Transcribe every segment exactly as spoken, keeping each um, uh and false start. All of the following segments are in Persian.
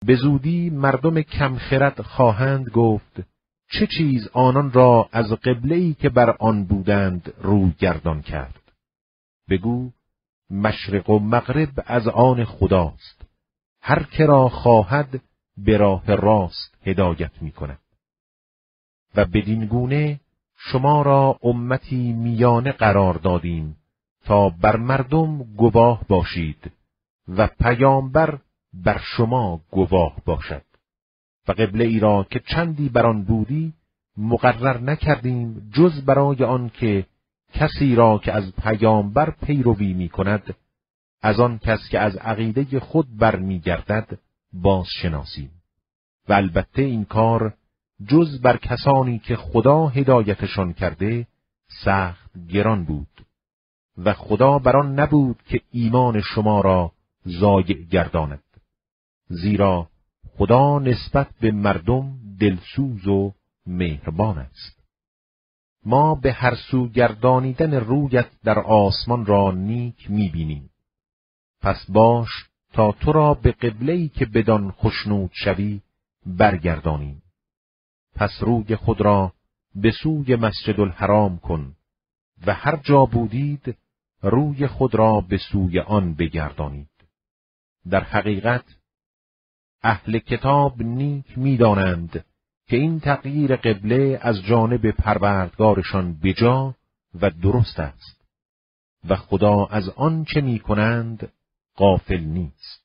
به زودی مردم کم خرد خواهند گفت چه چیز آنان را از قبله‌ای که بر آن بودند روی گردان کرد. بگو مشرق و مغرب از آن خداست، هر که را خواهد به راه راست هدایت می کند. و بدین گونه شما را امتی میانه قرار دادیم تا بر مردم گواه باشید و پیامبر بر شما گواه باشد. و قبله ای را که چندی بر آن بودی مقرر نکردیم جز برای آن که کسی را که از پیامبر پیروی می کند از آن کس که از عقیده خود برمیگردد باز شناسیم. و البته این کار جز بر کسانی که خدا هدایتشان کرده سخت گران بود و خدا بر آن نبود که ایمان شما را ضایع گرداند، زیرا خدا نسبت به مردم دلسوز و مهربان است. ما به هر سو گردانیدن رویت در آسمان را نیک می‌بینیم، پس باش تا تو را به قبله‌ای که بدان خشنود شوی برگردانیم. پس روی خود را به سوی مسجد الحرام کن و هر جا بودید روی خود را به سوی آن بگردانید. در حقیقت اهل کتاب نیک می‌دانند که این تغییر قبله از جانب پروردگارشان بجا و درست است و خدا از آن چه می‌کنند غافل نیست.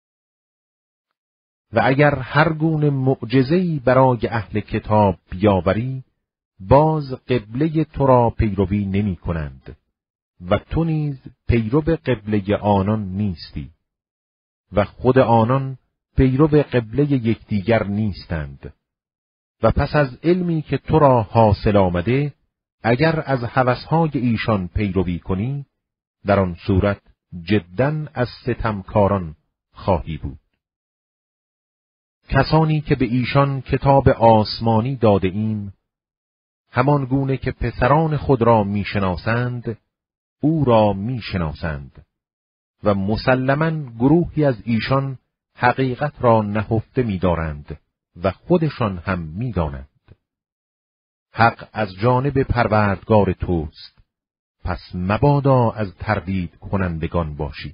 و اگر هر گونه معجزه‌ای برای اهل کتاب بیاوری باز قبله تو را پیروی نمی کنند و تو نیز پیرو قبله آنان نیستی و خود آنان پیرو قبله یکدیگر نیستند. و پس از علمی که تو را حاصل آمده اگر از هوسهای ایشان پیروی کنی در آن صورت جداً از ستمکاران خواهی بود. کسانی که به ایشان کتاب آسمانی داده ایم همان گونه که پسران خود را میشناسند او را میشناسند و مسلماً گروهی از ایشان حقیقت را نهفته می‌دارند و خودشان هم می‌دانند. حق از جانب پروردگار توست، پس مبادا از تردید کنندگان باشی.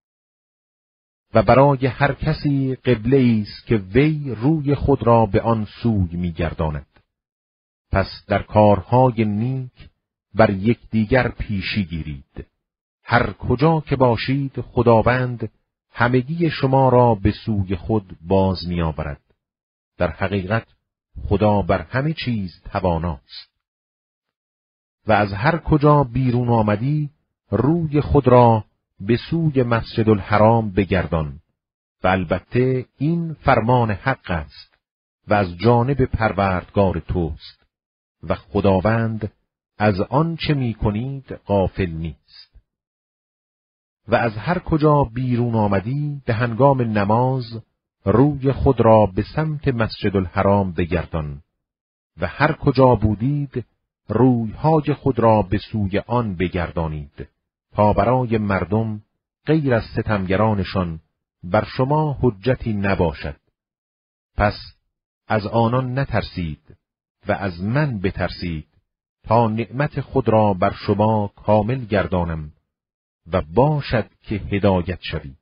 و برای هر کسی قبله است که وی روی خود را به آن سوی می‌گرداند. پس در کارهای نیک بر یکدیگر پیشی گیرید. هر کجا که باشید خداوند همگی شما را به سوی خود باز می‌آورد. در حقیقت خدا بر همه چیز تواناست. و از هر کجا بیرون آمدی روی خود را به سوی مسجد الحرام بگردان و البته این فرمان حق است و از جانب پروردگار توست و خداوند از آن چه می کنید غافل نیست. و از هر کجا بیرون آمدی به هنگام نماز روی خود را به سمت مسجد الحرام بگردان و هر کجا بودید رویهای خود را به سوی آن بگردانید تا برای مردم غیر از ستمگرانشان بر شما حجتی نباشد. پس از آنان نترسید و از من بترسید تا نعمت خود را بر شما کامل گردانم و باشد که هدایت شوید.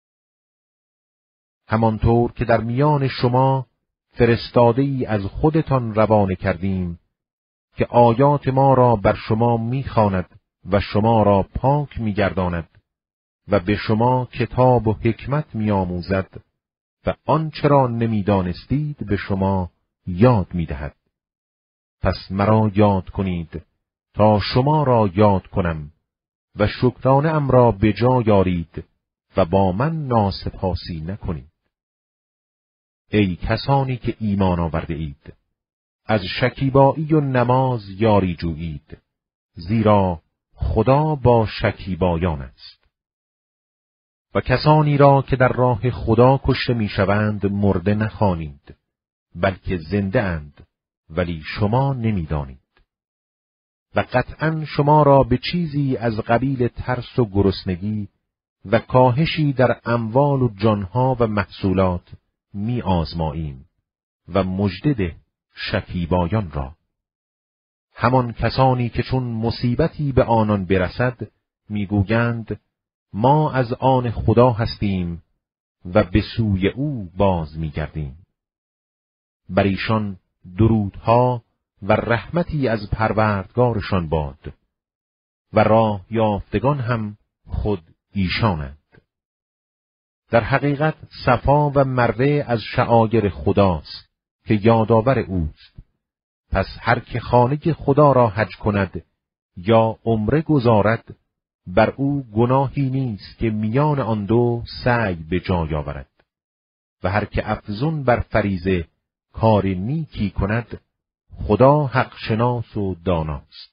همانطور که در میان شما فرستاده ای از خودتان روانه کردیم که آیات ما را بر شما میخواند و شما را پاک میگرداند و به شما کتاب و حکمت میآموزد و آنچه را نمیدانستید به شما یاد میدهد. پس مرا یاد کنید تا شما را یاد کنم و شکرانه ام را به جا یارید و با من ناسپاسی نکنید. ای کسانی که ایمان آورده اید، از شکیبایی و نماز یاری جویید، زیرا خدا با شکیبایان است. و کسانی را که در راه خدا کشته میشوند مرده نخوانید، بلکه زنده اند، ولی شما نمیدانید. و قطعاً شما را به چیزی از قبیل ترس و گرسنگی و کاهشی در اموال و جانها و محصولات می آزماییم و مژده شکیبایان را. همان کسانی که چون مصیبتی به آنان برسد میگویند ما از آن خدا هستیم و به سوی او باز میگردیم. بر ایشان درودها و رحمتی از پروردگارشان باد و راه یافتگان هم خود ایشانند. در حقیقت صفا و مروه از شعائر خداست که یادآور اوست. پس هر که خانه خدا را حج کند یا عمره گزارد، بر او گناهی نیست که میان آن دو سعی به جای آورد. و هر که افزون بر فریضه کار نیکی کند، خدا حق شناس و داناست.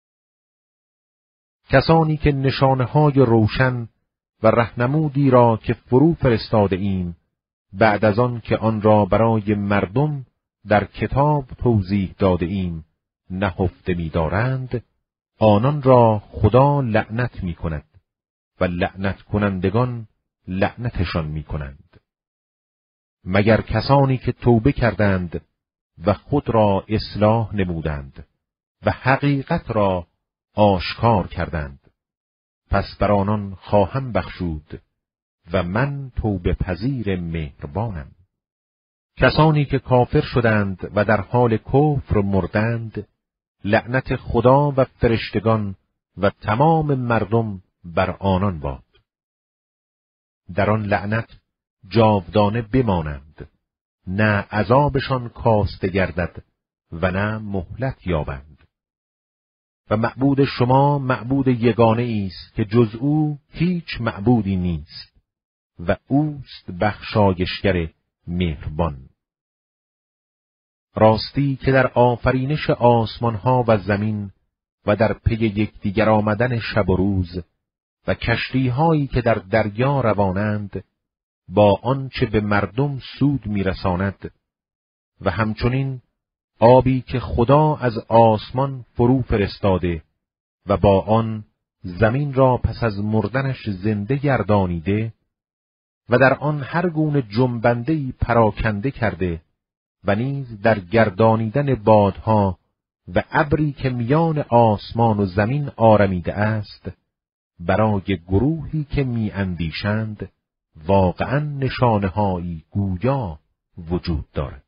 کسانی که نشانه‌های روشن و رهنمودی را که فرو فرستاده ایم، بعد از آن که آن را برای مردم در کتاب توضیح داده ایم نهفته می دارند، آنان را خدا لعنت می کند و لعنت کنندگان لعنتشان می کنند. مگر کسانی که توبه کردند و خود را اصلاح نمودند و حقیقت را آشکار کردند، پس بر آنان خواهم بخشود و من توبه پذیر مهربانم. کسانی که کافر شدند و در حال کفر مردند، لعنت خدا و فرشتگان و تمام مردم بر آنان باد. در آن لعنت جاودانه بمانند، نه عذابشان کاسته گردد و نه مهلت یابند. و معبود شما معبود یگانه است که جز او هیچ معبودی نیست و اوست بخشایشگر مهربان. راستی که در آفرینش آسمانها و زمین و در پی یکدیگر آمدن شب و روز و کشتی‌هایی که در دریا روانند با آنچه به مردم سود می‌رساند و همچنین آبی که خدا از آسمان فرو فرستاده و با آن زمین را پس از مردنش زنده گردانیده و در آن هر گونه جنبنده‌ای پراکنده کرده و نیز در گردانیدن بادها و ابری که میان آسمان و زمین آرمیده است، برای گروهی که می اندیشند واقعاً نشانه‌هایی گویا وجود دارد.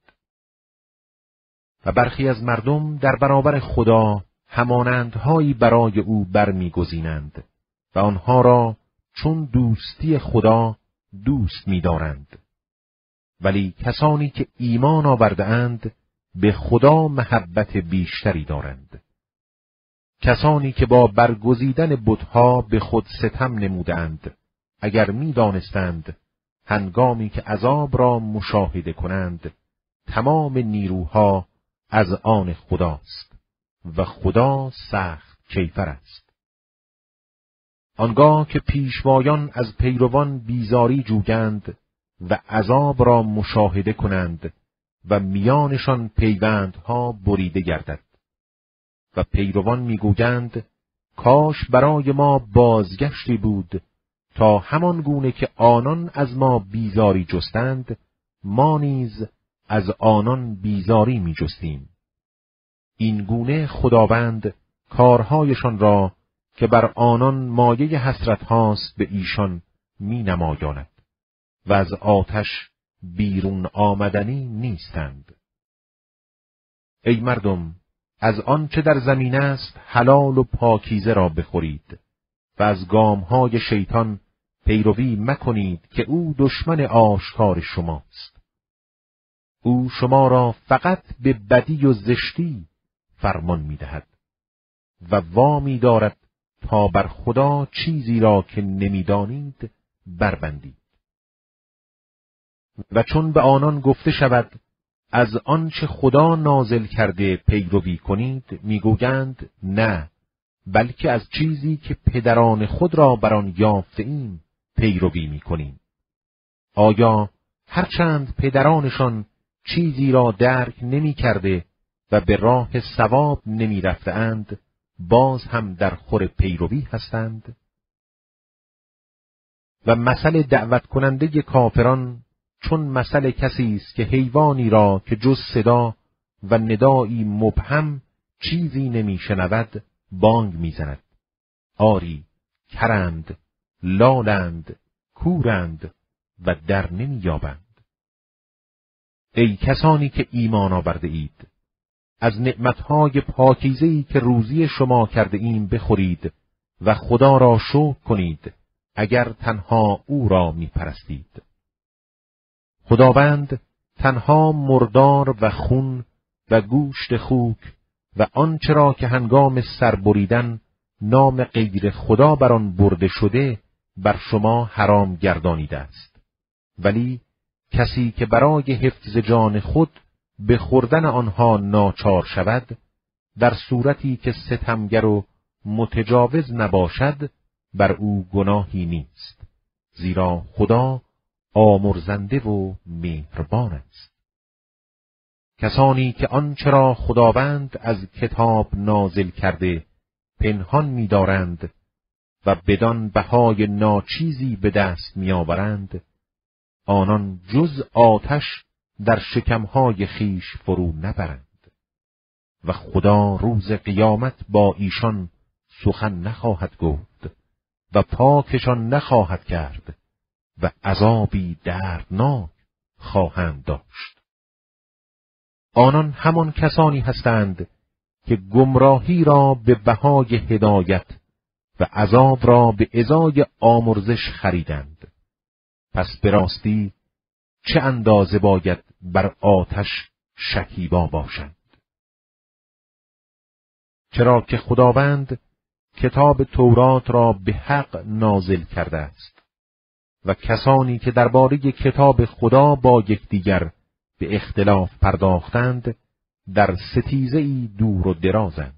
و برخی از مردم در برابر خدا همانندهایی برای او برمیگزینند و آنها را چون دوستی خدا دوست می‌دارند. ولی کسانی که ایمان آورده اند به خدا محبت بیشتری دارند. کسانی که با برگزیدن بتها به خود ستم نمودند، اگر می‌دانستند هنگامی که عذاب را مشاهده کنند تمام نیروها از آن خداست و خدا سخت کیفر است. آنگاه که پیشوایان از پیروان بیزاری جویند و عذاب را مشاهده کنند و میانشان پیوندها بریده گردد و پیروان میگویند کاش برای ما بازگشتی بود تا همان گونه که آنان از ما بیزاری جستند ما نیز از آنان بیزاری می جستیم. این گونه خداوند کارهایشان را که بر آنان مایه حسرت هاست به ایشان می نمایاند و از آتش بیرون آمدنی نیستند. ای مردم، از آنچه در زمین است حلال و پاکیزه را بخورید و از گامهای شیطان پیروی مکنید که او دشمن آشکار شماست. او شما را فقط به بدی و زشتی فرمان می‌دهد و وامی دارد تا بر خدا چیزی را که نمی‌دانید بربندید. و چون به آنان گفته شود از آنچه خدا نازل کرده پیروی کنید، میگویند نه، بلکه از چیزی که پدران خود را بر آن یافته ایم پیروی میکنیم. آیا هرچند پدرانشان چیزی را درک نمی کرده و به راه صواب نمی رفتند، باز هم در خور پیروی هستند؟ و مثل دعوت کننده کافران چون مثل کسی است که حیوانی را که جز صدا و ندایی مبهم چیزی نمیشنود بانگ میزند. آری کرند، لالند، کورند و در نمییابند. ای کسانی که ایمان آورده اید، از نعمتهای پاکیزه‌ای که روزی شما کرده ایم بخورید و خدا را شکر کنید اگر تنها او را میپرستید. خداوند تنها مردار و خون و گوشت خوک و آنچه را که هنگام سر بریدن نام غیر خدا بر آن برده شده بر شما حرام گردانیده است. ولی کسی که برای حفظ جان خود به خوردن آنها ناچار شود، در صورتی که ستمگر و متجاوز نباشد، بر او گناهی نیست، زیرا خدا آمرزنده و مهربان است. کسانی که آنچه را خداوند از کتاب نازل کرده پنهان می‌دارند و بدان بهای ناچیزی به دست می‌آورند، آنان جز آتش در شکمهای خیش فرو نبرند و خدا روز قیامت با ایشان سخن نخواهد گفت و پاکشان نخواهد کرد و عذابی دردناک خواهند داشت. آنان همان کسانی هستند که گمراهی را به بهای هدایت و عذاب را به ازای آمرزش خریدند. پس به راستی چه اندازه باید بر آتش شکیبا باشند. چرا که خداوند کتاب تورات را به حق نازل کرده است و کسانی که درباره کتاب خدا با یکدیگر به اختلاف پرداختند در ستیزه‌ای دور و درازند.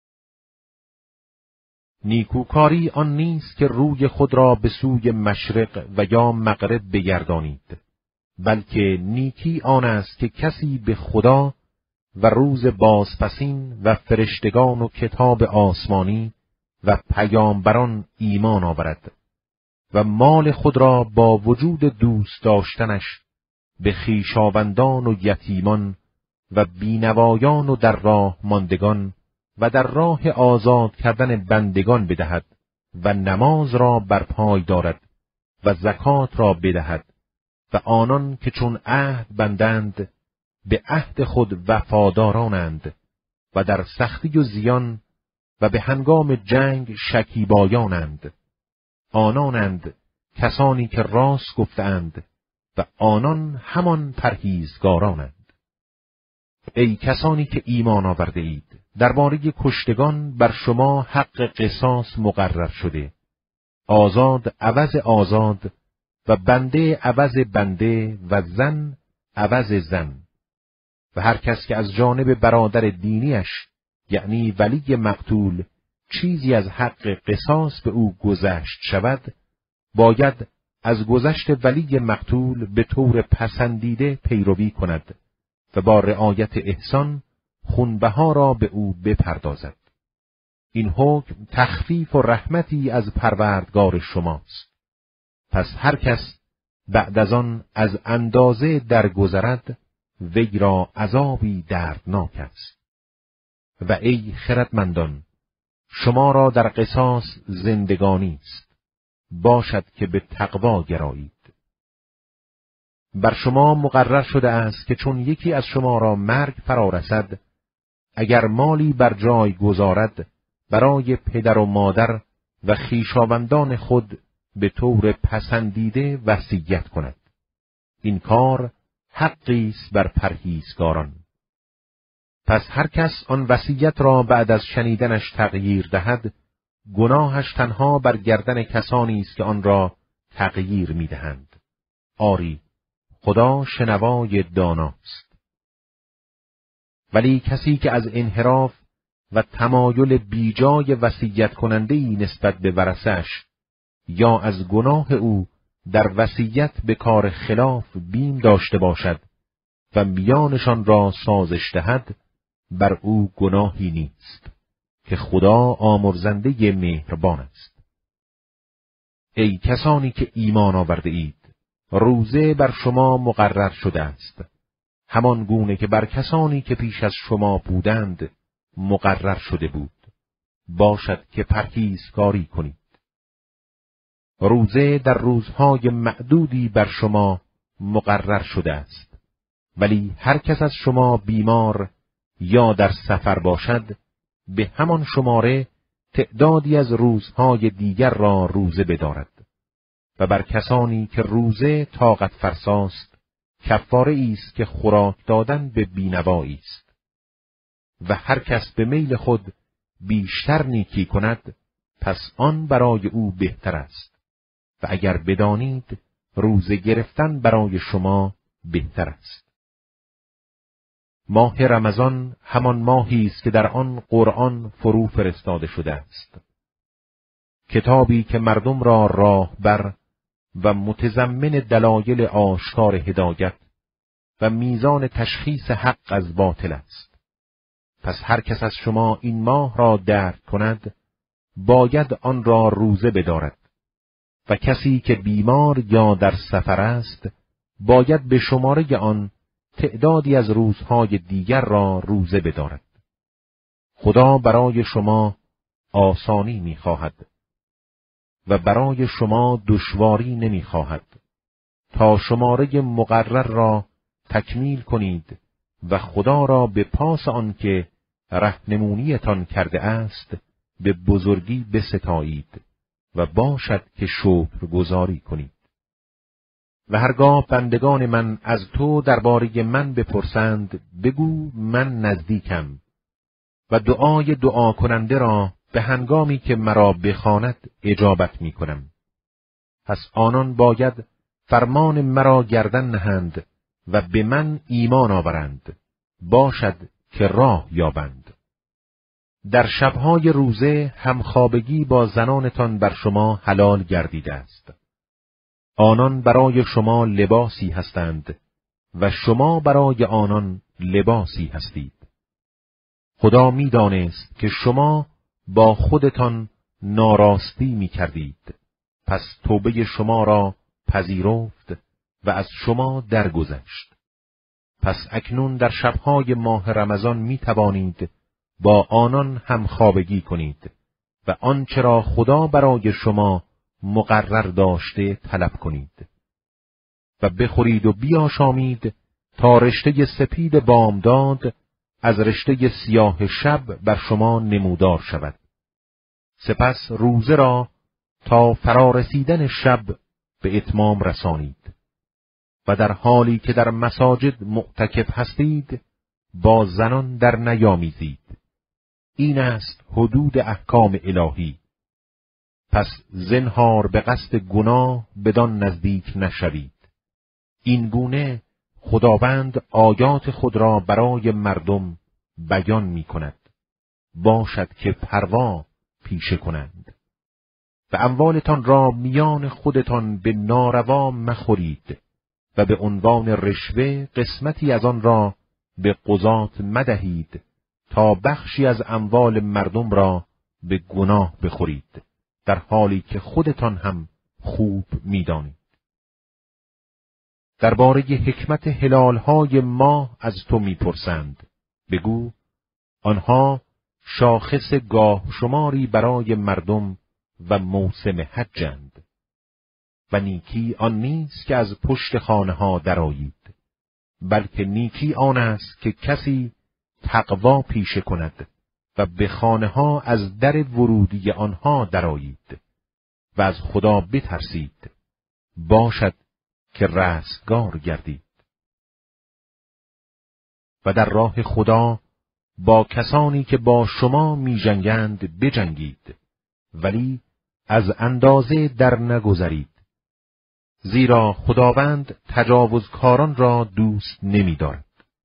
نیکوکاری آن نیست که روی خود را به سوی مشرق و یا مغرب بگردانید، بلکه نیکی آن است که کسی به خدا و روز بازپسین و فرشتگان و کتاب آسمانی و پیامبران ایمان آورد و مال خود را با وجود دوست داشتنش به خویشاوندان و یتیمان و بینوایان و در راه ماندگان و در راه آزاد کردن بندگان بدهد و نماز را برپای دارد و زکات را بدهد و آنان که چون عهد بندند به عهد خود وفادارانند و در سختی و زیان و به هنگام جنگ شکیبایانند. آنانند کسانی که راست گفتند و آنان همان پرهیزگارانند. ای کسانی که ایمان آورده اید، درباره کشتگان بر شما حق قصاص مقرر شده، آزاد عوض آزاد و بنده عوض بنده و زن عوض زن، و هر کس که از جانب برادر دینیش یعنی ولی مقتول چیزی از حق قصاص به او گذشت شود، باید از گذشت ولی مقتول به طور پسندیده پیروی کند و با رعایت احسان خونبها را به او بپردازد. این حکم تخفیف و رحمتی از پروردگار شماست. پس هر کس بعد از آن از اندازه درگذرد، وی را عذابی دردناک است. و ای خردمندان، شما را در قصاص زندگانی است، باشد که به تقوا گرایید. بر شما مقرر شده است که چون یکی از شما را مرگ فرا رسد، اگر مالی بر جای گذارد، برای پدر و مادر و خویشاوندان خود به طور پسندیده وصیت کند. این کار حقی است بر پرهیزگاران. پس هر کس آن وصیت را بعد از شنیدنش تغییر دهد، گناهش تنها بر گردن کسانی است که آن را تغییر می‌دهند. آری، خدا شنوای داناست. ولی کسی که از انحراف و تمایل بیجای وصیت کننده‌ای نسبت به ورثه‌اش یا از گناه او در وصیت به کار خلاف بیم داشته باشد و میانشان را سازش دهد، بر او گناهی نیست که خدا آمرزنده مهربان است. ای کسانی که ایمان آورده اید، روزه بر شما مقرر شده است، همان گونه که بر کسانی که پیش از شما بودند مقرر شده بود. باشد که پرهیزکاری کنید. روزه در روزهای معدودی بر شما مقرر شده است، ولی هر کس از شما بیمار یا در سفر باشد، به همان شماره تعدادی از روزهای دیگر را روزه بدارد. و بر کسانی که روزه طاقت فرساست، کفاره است که خوراک دادن به بینوایی است. و هر کس به میل خود بیشتر نیکی کند، پس آن برای او بهتر است. و اگر بدانید، روزه گرفتن برای شما بهتر است. ماه رمضان همان ماهی است که در آن قرآن فرو فرستاده شده است. کتابی که مردم را راهبر و متضمن دلایل آشکار هدایت و میزان تشخیص حق از باطل است. پس هر کس از شما این ماه را درک کند، باید آن را روزه بدارد. و کسی که بیمار یا در سفر است، باید به شماره آن تعدادی از روزهای دیگر را روزه بدارد. خدا برای شما آسانی می‌خواهد و برای شما دشواری نمی‌خواهد، تا شماره مقرر را تکمیل کنید و خدا را به پاس آن که رهنمونیتان کرده است به بزرگی بستایید و باشد که شکرگزاری کنید. و هرگاه بندگان من از تو درباره من بپرسند، بگو من نزدیکم و دعای دعا کننده را به هنگامی که مرا بخواند اجابت می کنم. پس آنان باید فرمان مرا گردن نهند و به من ایمان آورند، باشد که راه یابند. در شبهای روزه همخوابگی با زنانتان بر شما حلال گردیده است. آنان برای شما لباسی هستند و شما برای آنان لباسی هستید. خدا می دانست که شما با خودتان ناراستی می کردید، پس توبه شما را پذیرفت و از شما درگذشت. پس اکنون در شبهای ماه رمضان می توانید با آنان همخوابگی کنید و آنچه را خدا برای شما مقرر داشته طلب کنید و بخورید و بیاشامید تا رشته سپید بامداد از رشته سیاه شب بر شما نمودار شود. سپس روزه را تا فرارسیدن شب به اتمام رسانید و در حالی که در مساجد معتکف هستید با زنان در نیامیزید. این است حدود احکام الهی. پس زنهار به قصد گناه بدان نزدیک نشوید. این گونه خداوند آیات خود را برای مردم بیان می کند. باشد که پروا پیشه کنند. و اموالتان را میان خودتان به ناروا مخورید و به عنوان رشوه قسمتی از آن را به قضات مدهید تا بخشی از اموال مردم را به گناه بخورید، در حالی که خودتان هم خوب می‌دانید. درباره حکمت هلال‌های ماه از تو می‌پرسند. بگو آنها شاخص گاه شماری برای مردم و موسم حجند. و نیکی آن نیست که از پشت خانه ها درآیید، بلکه نیکی آن است که کسی تقوا پیشه کند و به خانه ها از در ورودی آنها درآیید و از خدا بترسید، باشد که رستگار گردید. و در راه خدا با کسانی که با شما می جنگند بجنگید، ولی از اندازه در نگذرید، زیرا خداوند تجاوزکاران را دوست نمی دارد.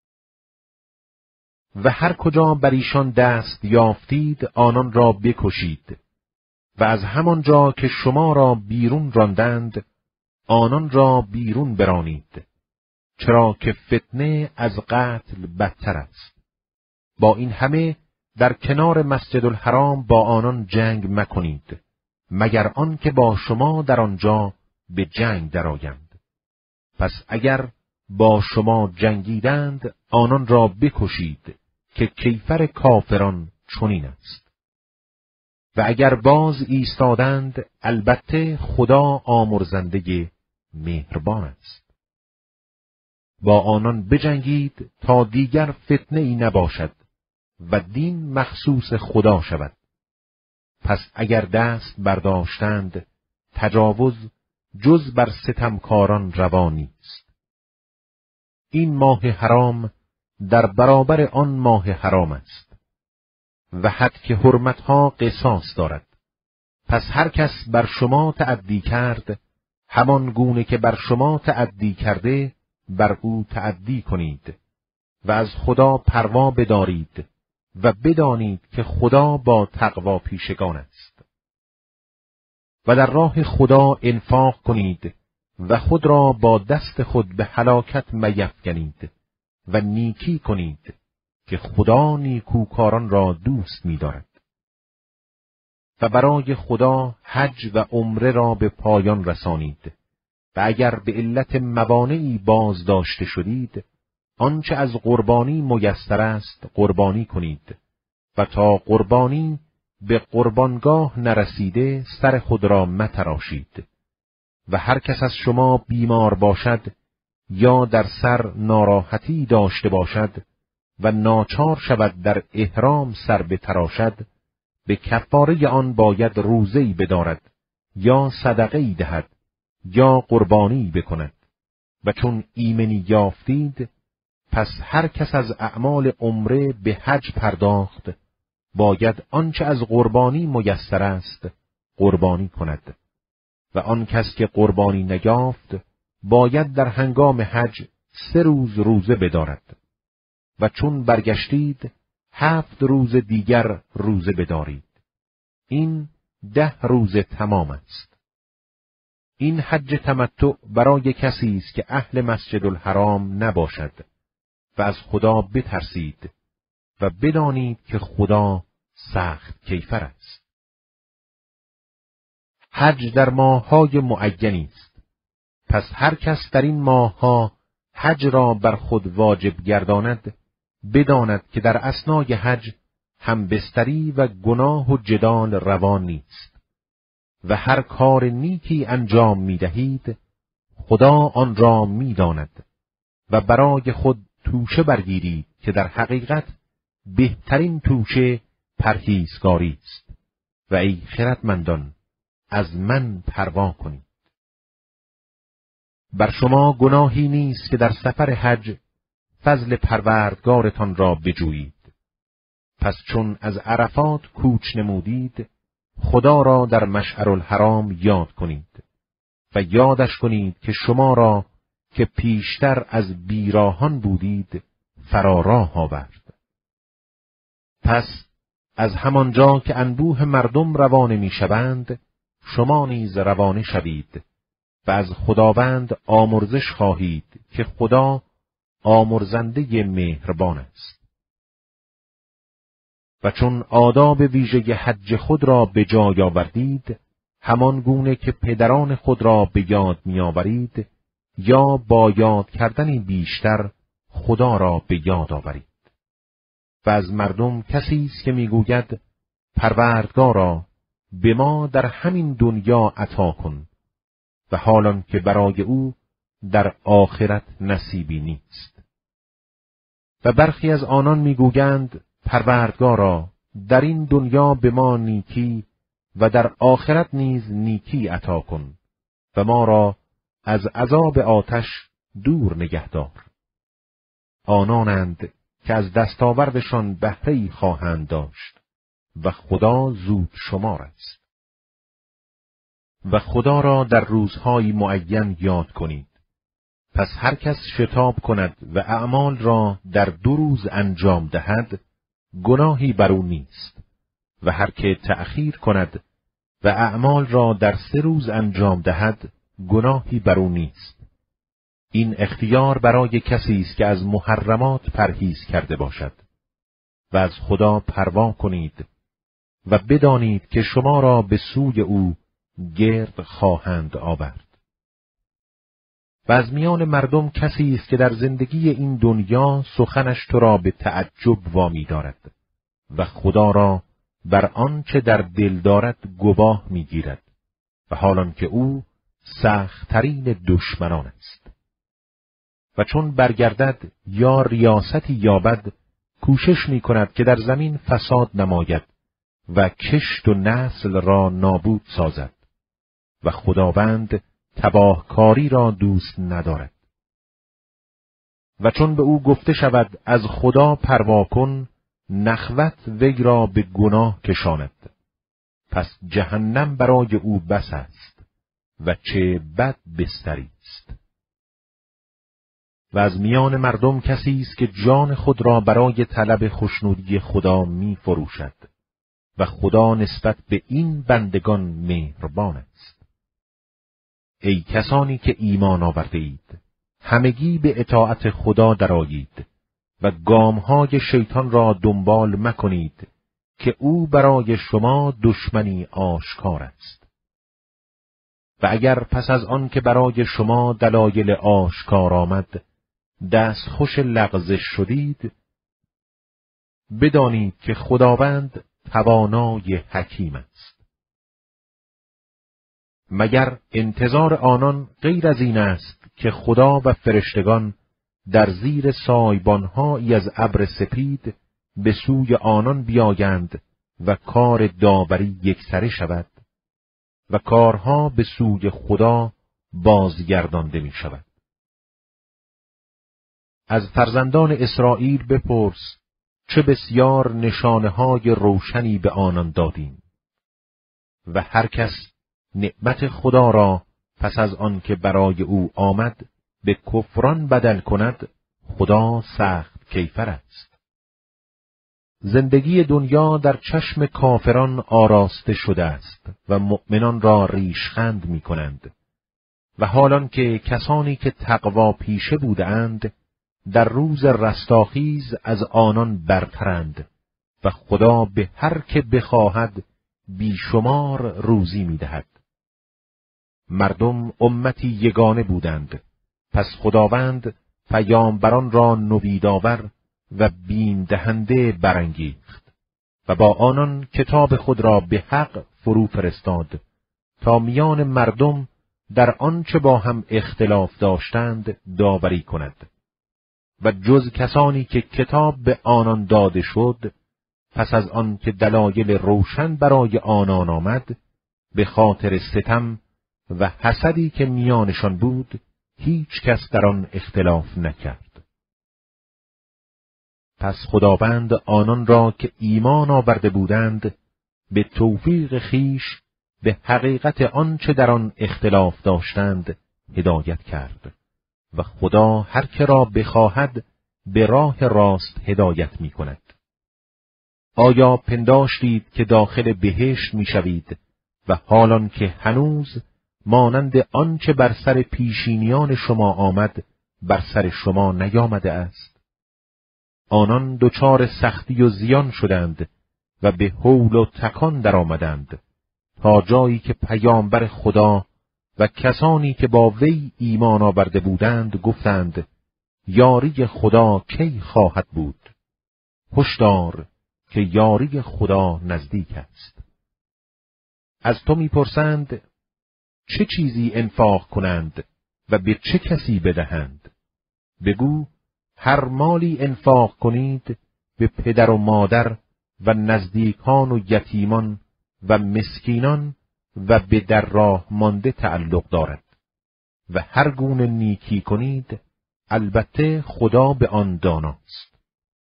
و هر کجا بر ایشان دست یافتید آنان را بکشید و از همان جا که شما را بیرون راندند آنان را بیرون برانید، چرا که فتنه از قتل بدتر است. با این همه در کنار مسجد الحرام با آنان جنگ مکنید، مگر آن که با شما در آنجا به جنگ درآیند. پس اگر با شما جنگیدند آنان را بکشید که کیفر کافران چنین است. و اگر باز ایستادند البته خدا آمرزنده مهربان است. با آنان بجنگید تا دیگر فتنه ای نباشد و دین مخصوص خدا شود. پس اگر دست برداشتند تجاوز جز بر ستمکاران روا نیست. این ماه حرام در برابر آن ماه حرام است و حد که حرمتها قصاص دارد. پس هر کس بر شما تعدی کرد همان گونه که بر شما تعدی کرده بر او تعدی کنید و از خدا پروا بدارید و بدانید که خدا با تقوا پیشگان است. و در راه خدا انفاق کنید و خود را با دست خود به هلاکت میفکنید و نیکی کنید که خدا نیکوکاران را دوست می‌دارد. و برای خدا حج و عمره را به پایان رسانید و اگر به علت موانعی باز داشته شدید آنچه از قربانی میسر است قربانی کنید و تا قربانی به قربانگاه نرسیده سر خود را متراشید. و هر کس از شما بیمار باشد یا در سر ناراحتی داشته باشد و ناچار شود در احرام سر بتراشد به کفاره آن باید روزه‌ای بدارد یا صدقه‌ای دهد یا قربانی بکند. و چون ایمنی یافتید پس هر کس از اعمال عمره به حج پرداخت باید آنچه از قربانی میسر است قربانی کند و آن کس که قربانی نیافت باید در هنگام حج سه روز روزه بدارد و چون برگشتید هفت روز دیگر روزه بدارید. این ده روز تمام است. این حج تمتع برای کسی است که اهل مسجد الحرام نباشد و از خدا بترسید و بدانید که خدا سخت کیفر است. حج در ماه‌های معینی است. پس هر کس در این ماه‌ها حج را بر خود واجب گرداند بداند که در اثنای حج همبستری و گناه و جدال روا نیست و هر کار نیکی انجام می‌دهید خدا آن را می‌داند و برای خود توشه برگیرید که در حقیقت بهترین توشه پرهیزگاری است و ای خردمندان از من پروا کنید. بر شما گناهی نیست که در سفر حج فضل پروردگارتان را بجویید. پس چون از عرفات کوچ نمودید خدا را در مشعر الحرام یاد کنید و یادش کنید که شما را که پیشتر از بیراهان بودید فراراه آورد. پس از همانجا که انبوه مردم روانه میشوند شما نیز روانه شوید و از خداوند آمرزش خواهید که خدا آمرزنده مهربان است. و چون آداب ویژه حج خود را به جای آوردید همان گونه که پدران خود را به یاد می‌آورید یا با یاد کردنی بیشتر خدا را به یاد آورید. و از مردم کسی است که میگوید پروردگارا به ما در همین دنیا عطا کن و حالان که برای او در آخرت نصیبی نیست. و برخی از آنان میگویند پروردگارا در این دنیا به ما نیکی و در آخرت نیز نیکی عطا کن و ما را از عذاب آتش دور نگهدار. آنانند که از دستاوردشان بهره‌ای خواهند داشت و خدا زود شمار است. و خدا را در روزهای معین یاد کنید. پس هر کس شتاب کند و اعمال را در دو روز انجام دهد گناهی بر او نیست و هر که تأخیر کند و اعمال را در سه روز انجام دهد گناهی بر او نیست. این اختیار برای کسی است که از محرمات پرهیز کرده باشد و از خدا پروا کنید و بدانید که شما را به سوی او گرد خواهند آورد. و از میان مردم کسی است که در زندگی این دنیا سخنش تو را به تعجب وامی دارد و خدا را بر آنچه در دل دارد گواه میگیرد و حالان که او سخت‌ترین دشمنان است. و چون برگردد یا ریاستی یابد، کوشش می کند که در زمین فساد نماید و کشت و نسل را نابود سازد و خداوند تباهکاری را دوست ندارد. و چون به او گفته شود از خدا پروا کن، نخوت وی را به گناه کشاند، پس جهنم برای او بس است و چه بد بستری است. و از میان مردم کسی است که جان خود را برای طلب خوشنودی خدا می فروشد و خدا نسبت به این بندگان مهربان است. ای کسانی که ایمان آورده اید، همگی به اطاعت خدا درآیید و گامهای شیطان را دنبال مکنید که او برای شما دشمنی آشکار است. و اگر پس از آن که برای شما دلایل آشکار آمد، دستخوش لغزش شدید، بدانید که خداوند توانای حکیم است. مگر انتظار آنان غیر از این است که خدا و فرشتگان در زیر سایبان‌هایی از ابر سپید به سوی آنان بیایند و کار داوری یکسره شود و کارها به سوی خدا بازگردانده می شود. از فرزندان اسرائیل بپرس چه بسیار نشانه‌های روشنی به آنان دادیم و هر کس نعمت خدا را پس از آن که برای او آمد به کفران بدل کند، خدا سخت کیفر است. زندگی دنیا در چشم کافران آراسته شده است و مؤمنان را ریشخند می کنند و حالان که کسانی که تقوا پیشه بودند در روز رستاخیز از آنان برترند و خدا به هر که بخواهد بیشمار روزی می دهد. مردم امتی یگانه بودند، پس خداوند پیامبران را نویدآور و بیم دهنده برانگیخت و با آنان کتاب خود را به حق فرو فرستاد تا میان مردم در آنچه با هم اختلاف داشتند داوری کند. و جز کسانی که کتاب به آنان داده شد، پس از آن که دلایل روشن برای آنان آمد، به خاطر ستم و حسدی که میانشان بود، هیچ کس در آن اختلاف نکرد. پس خداوند آنان را که ایمان آورده بودند، به توفیق خیش به حقیقت آنچه در آن اختلاف داشتند هدایت کرد و خدا هر که را بخواهد به راه راست هدایت می کند. آیا پنداشتید که داخل بهشت می شوید و حالان که هنوز مانند آنچه بر سر پیشینیان شما آمد بر سر شما نیامده است؟ آنان دچار سختی و زیان شدند و به هول و تکان در آمدند تا جایی که پیامبر خدا و کسانی که با وی ایمان آورده بودند گفتند یاری خدا کی خواهد بود؟ هشدار که یاری خدا نزدیک است. از تو میپرسند چه چیزی انفاق کنند و به چه کسی بدهند؟ بگو هر مالی انفاق کنید به پدر و مادر و نزدیکان و یتیمان و مسکینان و به در راه مانده تعلق دارد و هر گونه نیکی کنید، البته خدا به آن داناست.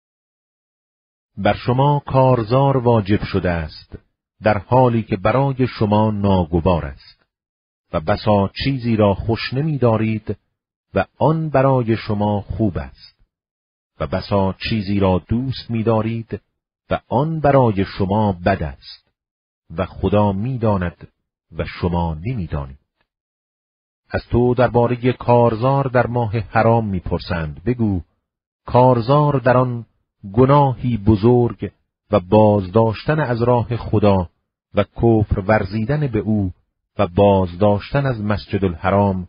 بر شما کارزار واجب شده است در حالی که برای شما ناگوار است و بسا چیزی را خوش نمی دارید و آن برای شما خوب است و بسا چیزی را دوست می دارید و آن برای شما بد است و خدا می داند و شما نمی دانید. از تو درباره کارزار در ماه حرام می پرسند. بگو کارزار در آن گناهی بزرگ و بازداشتن از راه خدا و کفر ورزیدن به او و بازداشتن از مسجد الحرام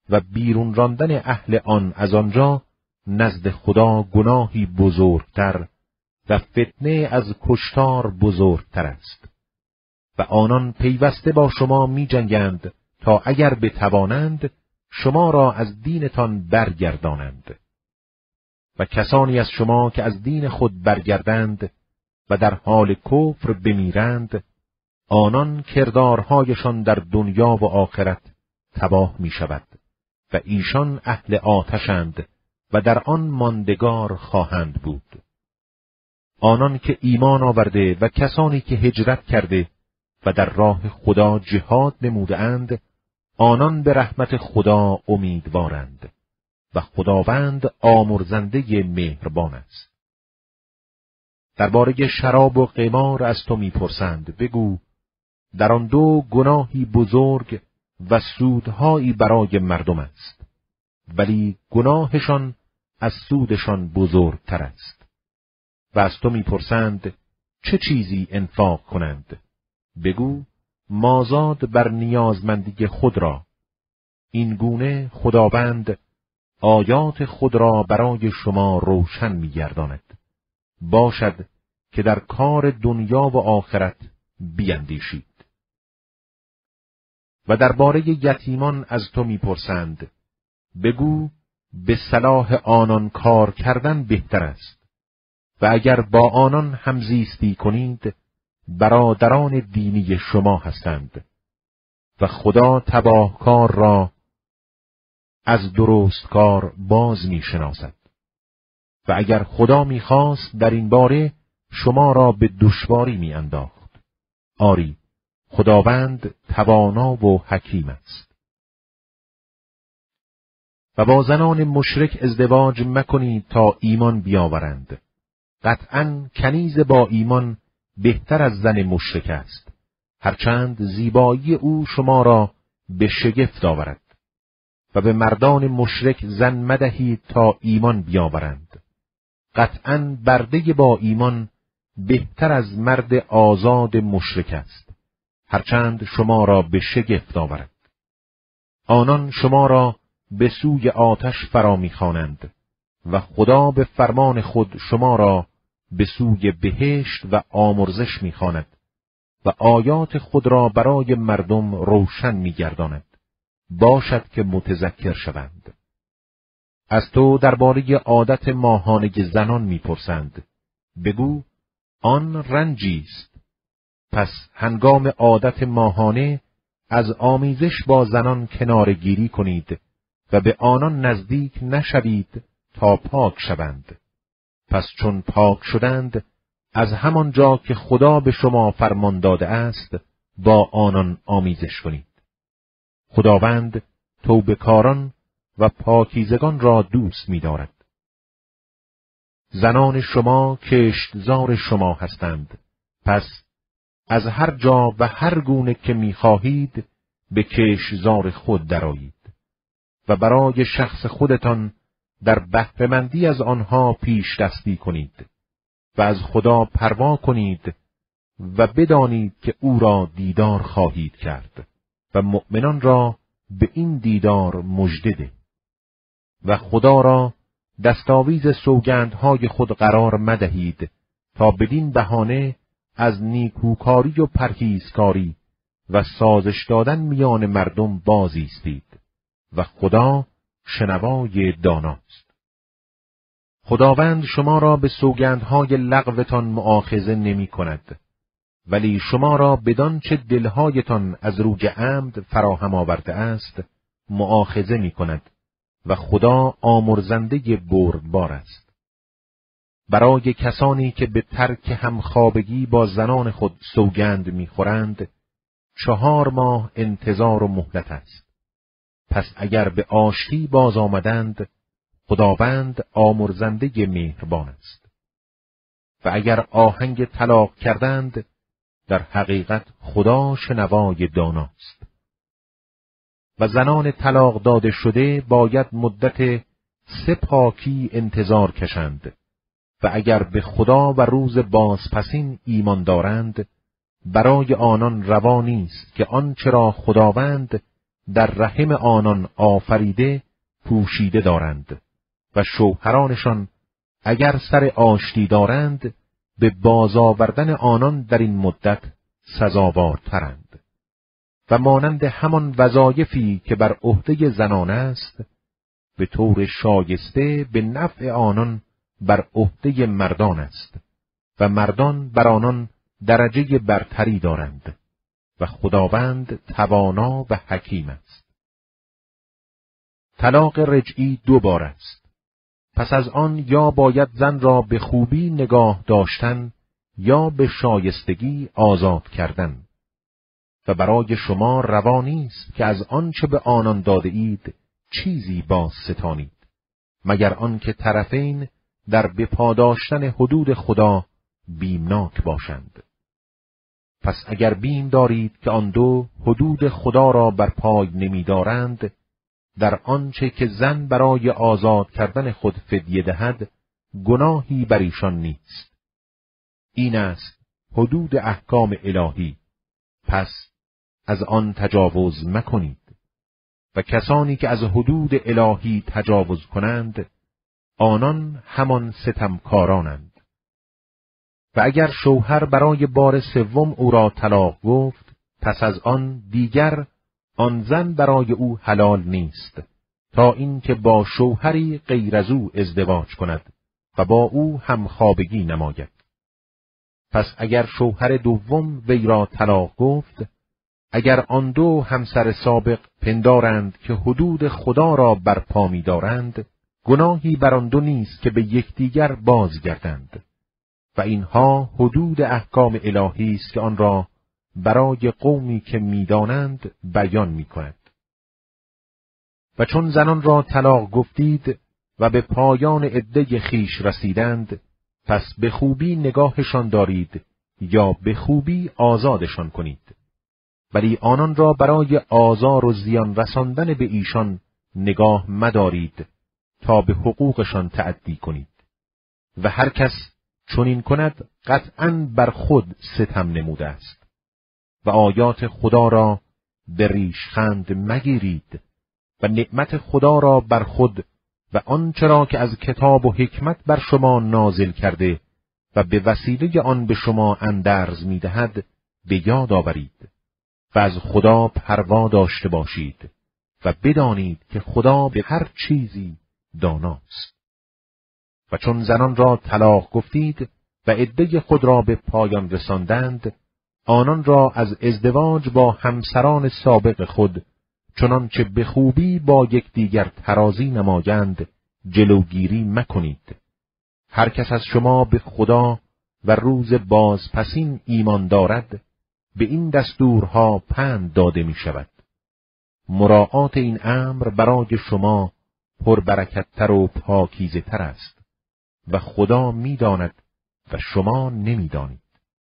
و بیرون راندن اهل آن از آنجا نزد خدا گناهی بزرگتر و فتنه از کشتار بزرگتر است. و آنان پیوسته با شما می جنگند تا اگر بتوانند شما را از دینتان برگردانند. و کسانی از شما که از دین خود برگردند و در حال کفر بمیرند، آنان کردارهایشان در دنیا و آخرت تباه می شود و ایشان اهل آتشند و در آن ماندگار خواهند بود. آنان که ایمان آورده و کسانی که هجرت کرده و در راه خدا جهاد نموده اند، آنان به رحمت خدا امیدوارند و خداوند آمرزنده مهربان است. درباره شراب و قمار از تو میپرسند، بگو در آن دو گناهی بزرگ و سودهایی برای مردم است، ولی گناهشان از سودشان بزرگتر است. و از تو میپرسند چه چیزی انفاق کنند، بگو مازاد بر نیازمندی خود را. این گونه خداوند آیات خود را برای شما روشن می‌گرداند. باشد که در کار دنیا و آخرت بیندیشید. و درباره یتیمان از تو می‌پرسند، بگو به صلاح آنان کار کردن بهتر است. و اگر با آنان همزیستی کنید، برادران دینی شما هستند و خدا تباهکار را از درستکار باز می شناسد. و اگر خدا می خواست در این باره شما را به دشواری می انداخت. آری، خداوند توانا و حکیم است. و با زنان مشرک ازدواج مکنید تا ایمان بیاورند. قطعاً کنیز با ایمان بهتر از زن مشرک است، هرچند زیبایی او شما را به شگفت آورد. و به مردان مشرک زن مدهید تا ایمان بیاورند. قطعاً برده با ایمان بهتر از مرد آزاد مشرک است، هرچند شما را به شگفت آورد. آنان شما را به سوی آتش فرا می‌خوانند و خدا به فرمان خود شما را به سوی بهشت و آمرزش می‌خواند و آیات خود را برای مردم روشن می‌گرداند. باشد که متذکر شوند. از تو درباره عادت ماهانه زنان می‌پرسند، بگو آن رنجی است. پس هنگام عادت ماهانه از آمیزش با زنان کناره‌گیری کنید و به آنان نزدیک نشوید تا پاک شوند. پس چون پاک شدند، از همان جا که خدا به شما فرمان داده است با آنان آمیزش کنید. خداوند توبه‌کاران و پاکیزگان را دوست می‌دارد. زنان شما کشتزار شما هستند، پس از هر جا و هر گونه که می‌خواهید به کشتزار خود درآیید و برای شخص خودتان در بهره‌مندی از آنها پیش دستی کنید و از خدا پروا کنید و بدانید که او را دیدار خواهید کرد و مؤمنان را به این دیدار مژده ده. و خدا را دستاویز سوگندهای خود قرار مدهید تا بدین بهانه از نیکوکاری و پرهیزکاری و سازش دادن میان مردم باز ایستید و خدا شنوای داناست. خداوند شما را به سوگندهای لغوتان مؤاخذه نمی کند، ولی شما را بدان چه دلهایتان از روی عمد فراهم آورده است مؤاخذه می کند و خدا آمرزنده بردبار است. برای کسانی که به ترک همخوابگی با زنان خود سوگند می خورند، چهار ماه انتظار و مهلت است. پس اگر به آشتی باز آمدند، خداوند آمرزنده مهربان است. و اگر آهنگ طلاق کردند، در حقیقت خدا شنوای داناست. و زنان طلاق داده شده باید مدت سه پاکی انتظار کشند و اگر به خدا و روز بازپسین ایمان دارند، برای آنان روا نیست که آنچه را خداوند در رحم آنان آفریده پوشیده دارند و شوهرانشان اگر سر آشتی دارند به بازآوردن آنان در این مدت سزاوارترند. و مانند همان وظایفی که بر عهده زنان است، به طور شایسته به نفع آنان بر عهده مردان است و مردان بر آنان درجه برتری دارند و خداوند توانا و حکیم است. طلاق رجعی دو بار است. پس از آن یا باید زن را به خوبی نگاه داشتن یا به شایستگی آزاد کردن و برای شما روا نیست که از آنچه به آنان داده اید چیزی باز ستانید، مگر آنکه طرفین در بپاداشتن حدود خدا بیمناک باشند. پس اگر بیم دارید که آن دو حدود خدا را بر پای نمی دارند، در آنچه که زن برای آزاد کردن خود فدیه دهد گناهی بر ایشان نیست. این است حدود احکام الهی، پس از آن تجاوز مکنید. و کسانی که از حدود الهی تجاوز کنند، آنان همان ستمکارانند. و اگر شوهر برای بار سوم او را طلاق گفت، پس از آن دیگر آن زن برای او حلال نیست تا اینکه با شوهری غیر از او ازدواج کند و با او همخوابگی نماید. پس اگر شوهر دوم وی را طلاق گفت، اگر آن دو همسر سابق پندارند که حدود خدا را برپا می دارند، گناهی بر آن دو نیست که به یکدیگر بازگردند. و اینها حدود احکام الهی است که آن را برای قومی که می‌دانند بیان می‌کند. و چون زنان را طلاق گفتید و به پایان عده خیش رسیدند، پس به خوبی نگاهشان دارید یا به خوبی آزادشان کنید. ولی آنان را برای آزار و زیان رساندن به ایشان نگاه مدارید تا به حقوقشان تعدی کنید. و هر کس چون این کند قطعاً بر خود ستم نموده است. و آیات خدا را به ریشخند مگیرید و نعمت خدا را بر خود و آنچه را که از کتاب و حکمت بر شما نازل کرده و به وسیله آن به شما اندرز می‌دهد به یاد آورید و از خدا پروا داشته باشید و بدانید که خدا به هر چیزی داناست. و چون زنان را طلاق گفتید و عده خود را به پایان رساندند، آنان را از ازدواج با همسران سابق خود چنانچه به خوبی با یکدیگر ترازی نمایند جلوگیری مکنید. هر کس از شما به خدا و روز بازپسین ایمان دارد، به این دستورها پند داده می شود. مراعات این امر برای شما پربرکت‌تر و پاکیزه تر است و خدا می داند و شما نمی دانید.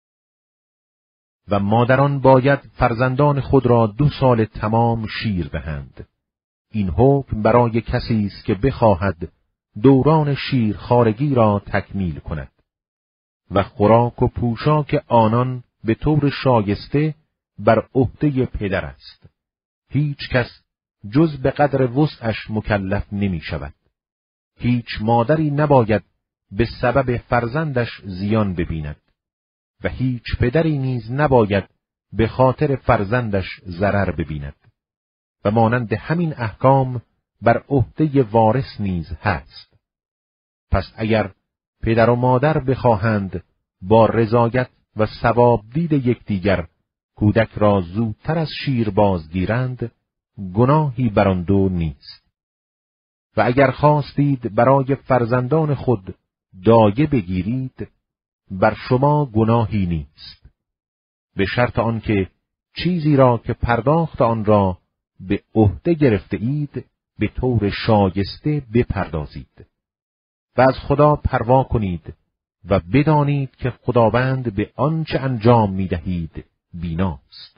و مادران باید فرزندان خود را دو سال تمام شیر دهند. این حکم برای کسی است که بخواهد دوران شیرخوارگی را تکمیل کند. و خوراک و پوشاک آنان به طور شایسته بر عهده پدر است. هیچ کس جز به قدر وسعش مکلف نمی شود. هیچ مادری نباید به سبب فرزندش زیان ببیند و هیچ پدری نیز نباید به خاطر فرزندش ضرر ببیند. و مانند همین احکام بر عهده وارث نیز هست. پس اگر پدر و مادر بخواهند با رضایت و ثواب دید یکدیگر کودک را زودتر از شیر بازگیرند، گناهی بر آن دو نیست. و اگر خواستید برای فرزندان خود دایه بگیرید، بر شما گناهی نیست، به شرط آنکه چیزی را که پرداخت آن را به عهده گرفته اید به طور شایسته بپردازید. و از خدا پروا کنید و بدانید که خداوند به آنچه انجام می‌دهید بیناست.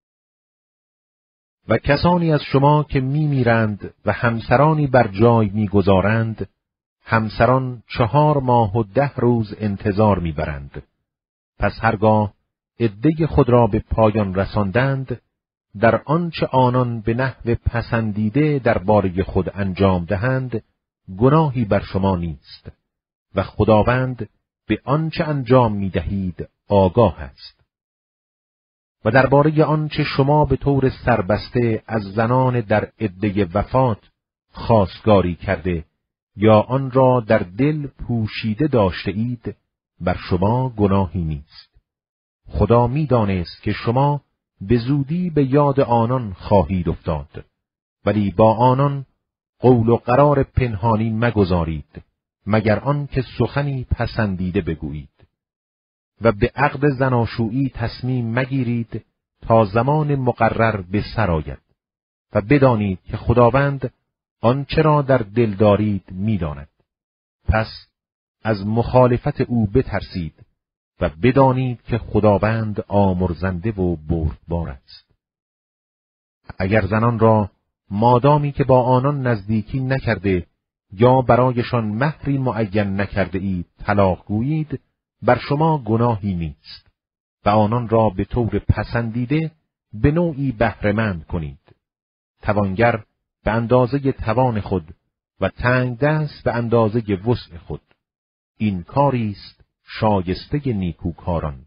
و کسانی از شما که می‌میرند و همسرانی بر جای می‌گذارند، همسران چهار ماه و ده روز انتظار می‌برند. پس هرگاه عده خود را به پایان رساندند، در آنچه آنان به نحو پسندیده درباره خود انجام دهند گناهی بر شما نیست و خداوند به آنچه انجام می‌دهید آگاه است. و درباره آنچه شما به طور سربسته از زنان در عده وفات خواستگاری کرده یا آن را در دل پوشیده داشته اید بر شما گناهی نیست. خدا می‌دانست که شما به زودی به یاد آنان خواهید افتاد، ولی با آنان قول و قرار پنهانی مگذارید مگر آن که سخنی پسندیده بگویید و به عقد زناشویی تصمیم مگیرید تا زمان مقرر به سر آید و بدانید که خداوند آنچه را در دل دارید می‌داند. پس از مخالفت او بترسید و بدانید که خداوند آمرزنده و بردبار است. اگر زنان را مادامی که با آنان نزدیکی نکرده یا برایشان مهری معین نکرده اید طلاق گویید بر شما گناهی نیست و آنان را به طور پسندیده به نوعی بهره‌مند کنید. توانگر به اندازه توان خود و تنگ دست به اندازه وسع خود. این کاری است شایسته نیکوکاران.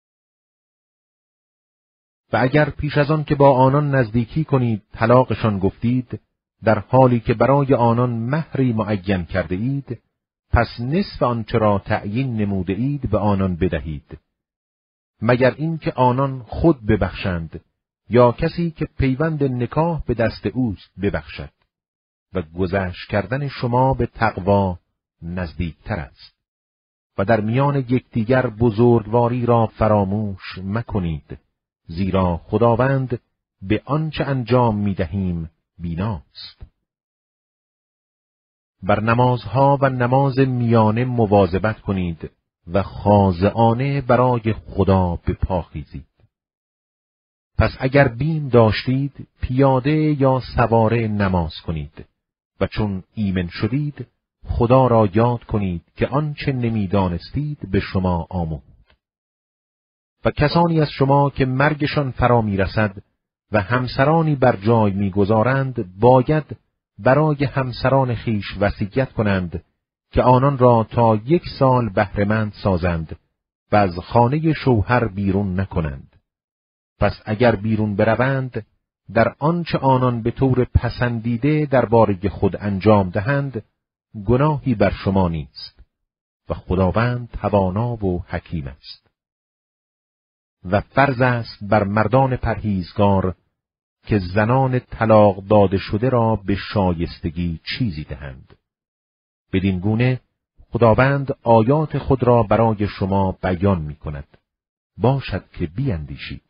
و اگر پیش از آن که با آنان نزدیکی کنید طلاقشان گفتید در حالی که برای آنان مهری معین کرده اید، پس نصف آنچه را تعیین نموده اید به آنان بدهید، مگر اینکه آنان خود ببخشند یا کسی که پیوند نکاح به دست اوست ببخشد و گذشت کردن شما به تقوا نزدیکتر است. و در میان یکدیگر بزرگواری را فراموش مکنید، زیرا خداوند به آنچه انجام می‌دهیم بیناست. بر نمازها و نماز میانه مواظبت کنید و خاضعانه برای خدا به پا خیزید. پس اگر بیم داشتید پیاده یا سواره نماز کنید و چون ایمن شدید خدا را یاد کنید که آنچه نمی‌دانستید به شما آموخت. و کسانی از شما که مرگشان فرا می‌رسد و همسرانی بر جای می‌گذارند باید برای همسران خیش وصیت کنند که آنان را تا یک سال بهره‌مند سازند و از خانه شوهر بیرون نکنند. پس اگر بیرون بروند در آنچه آنان به طور پسندیده درباره خود انجام دهند گناهی بر شما نیست و خداوند توانا و حکیم است. و فرض است بر مردان پرهیزگار که زنان طلاق داده شده را به شایستگی چیزی دهند. بدین گونه خداوند آیات خود را برای شما بیان می کند. باشد که بیندیشید.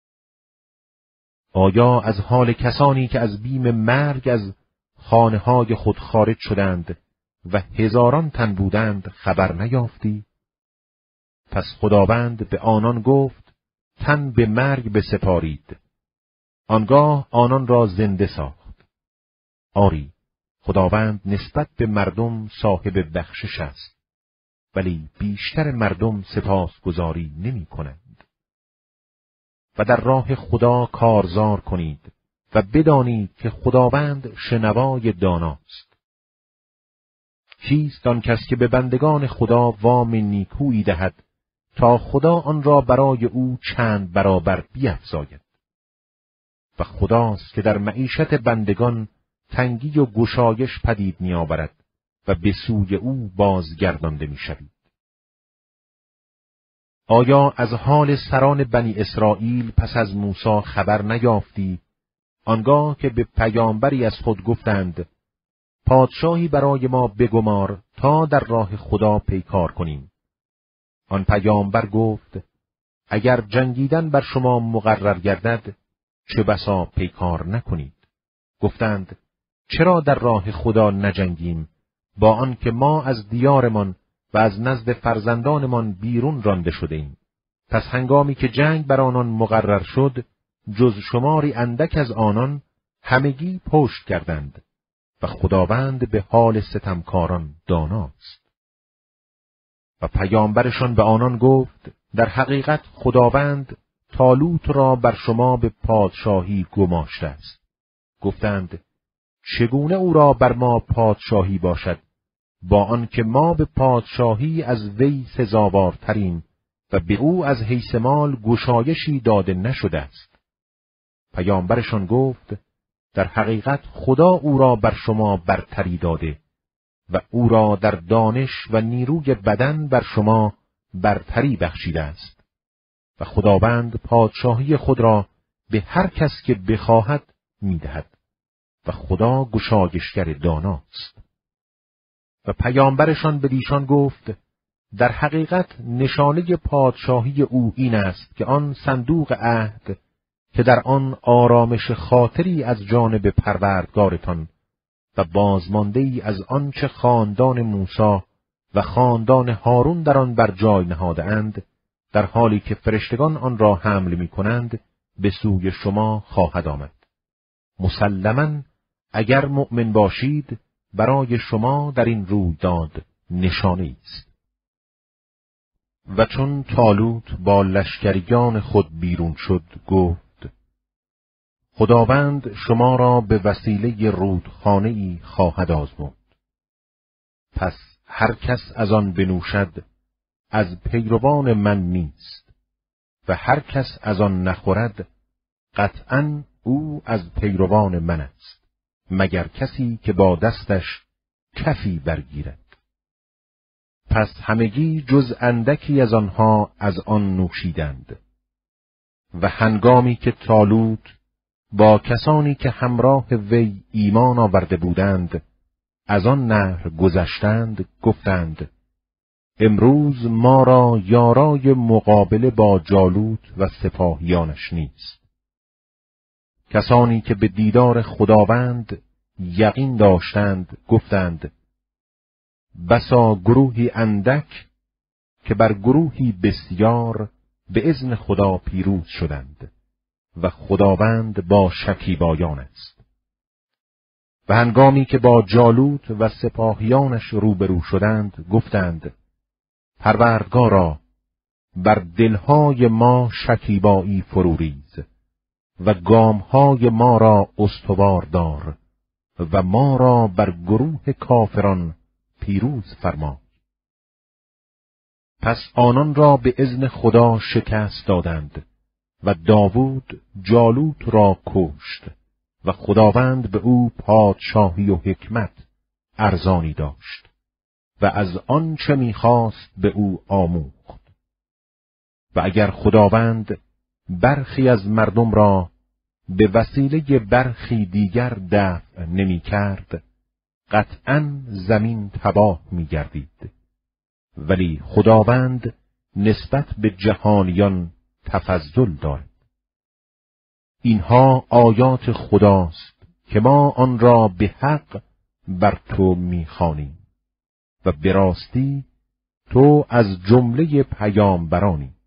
آیا از حال کسانی که از بیم مرگ از خانه‌های خود خارج شدند و هزاران تن بودند خبر نیافتی؟ پس خداوند به آنان گفت تن به مرگ بسپارید. آنگاه آنان را زنده ساخت. آری، خداوند نسبت به مردم صاحب بخشش است، ولی بیشتر مردم سپاسگزاری نمی کنند. و در راه خدا کارزار کنید و بدانید که خداوند شنوای داناست. کیست آن کس که به بندگان خدا وام نیکویی دهد تا خدا آن را برای او چند برابر بیفزاید؟ و خداست که در معیشت بندگان تنگی و گشایش پدید می آورد و به سوی او بازگردانده می شوید. آیا از حال سران بنی اسرائیل پس از موسی خبر نیافتی، آنگاه که به پیامبری از خود گفتند پادشاهی برای ما بگمار تا در راه خدا پیکار کنیم؟ آن پیامبر گفت اگر جنگیدن بر شما مقرر گردد چه بسا پیکار نکنید. گفتند چرا در راه خدا نجنگیم با آنکه ما از دیارمان و از نزد فرزندانمان بیرون رانده شدیم؟ پس هنگامی که جنگ بر آنان مقرر شد جز شماری اندک از آنان همگی پشت کردند و خداوند به حال ستمکاران داناست. و پیامبرشان به آنان گفت در حقیقت خداوند طالوت را بر شما به پادشاهی گماشته است. گفتند چگونه او را بر ما پادشاهی باشد، با آنکه ما به پادشاهی از وی سزاوارتریم و به او از حیث مال گشایشی داده نشده است. پیامبرشان گفت در حقیقت خدا او را بر شما برتری داده و او را در دانش و نیروی بدن بر شما برتری بخشیده است و خداوند پادشاهی خود را به هر کس که بخواهد میدهد و خدا گشایشگر داناست. و پیامبرشان بدیشان گفت در حقیقت نشانه پادشاهی او این است که آن صندوق عهد که در آن آرامش خاطری از جانب پروردگارتان و بازمانده‌ای از آنچه خاندان موسی و خاندان هارون در آن بر جای نهاده اند، در حالی که فرشتگان آن را حمل می کنند به سوی شما خواهد آمد. مسلماً اگر مؤمن باشید برای شما در این رویداد نشانه است. و چون طالوت با لشکریان خود بیرون شد گفت خداوند شما را به وسیله رودخانه‌ای خواهد آزمود. پس هر کس از آن بنوشد از پیروان من نیست و هر کس از آن نخورد قطعاً او از پیروان من است، مگر کسی که با دستش کفی برگیرد. پس همگی جز اندکی از آنها از آن نوشیدند. و هنگامی که طالوت با کسانی که همراه وی ایمان آورده بودند از آن نهر گذشتند، گفتند امروز ما را یارای مقابله با جالوت و سپاهیانش نیست. کسانی که به دیدار خداوند یقین داشتند گفتند بسا گروهی اندک که بر گروهی بسیار به اذن خدا پیروز شدند و خداوند با شکیبایان است. و هنگامی که با جالوت و سپاهیانش روبرو شدند گفتند پروردگارا بر دلهای ما شکیبایی فروریز و گامهای ما را استوار دار و ما را بر گروه کافران پیروز فرما. پس آنان را به اذن خدا شکست دادند و داوود جالوت را کشت و خداوند به او پادشاهی و حکمت ارزانی داشت و از آنچه می‌خواست به او آموخت. و اگر خداوند برخی از مردم را به وسیله برخی دیگر دفع نمی کرد، قطعاً زمین تباه می گردید. ولی خداوند نسبت به جهانیان تفضل دارد. اینها آیات خداست که ما آن را به حق بر تو می خوانیم و به راستی تو از جمله پیامبرانی.